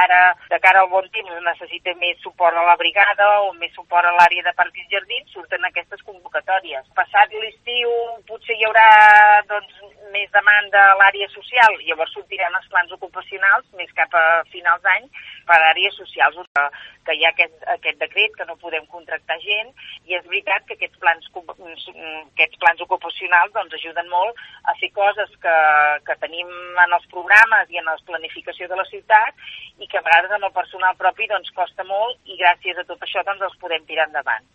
ara, de cara al bon temps, necessita més suport a la brigada o més suport a l'àrea de parcs i jardins, surten aquestes convocatòries. Passat l'estiu potser hi haurà més demanda a l'àrea social, llavors sortiran els plans ocupacionals més cap a finals d'any per a àrees socials, que hi ha aquest decret que no podem contractar gent, i és veritat que aquests plans ocupacionals ajuden molt a fer coses que tenim en els programes i en la planificació de la ciutat i que a vegades amb el personal propi costa molt, i gràcies a tot això els podem tirar endavant.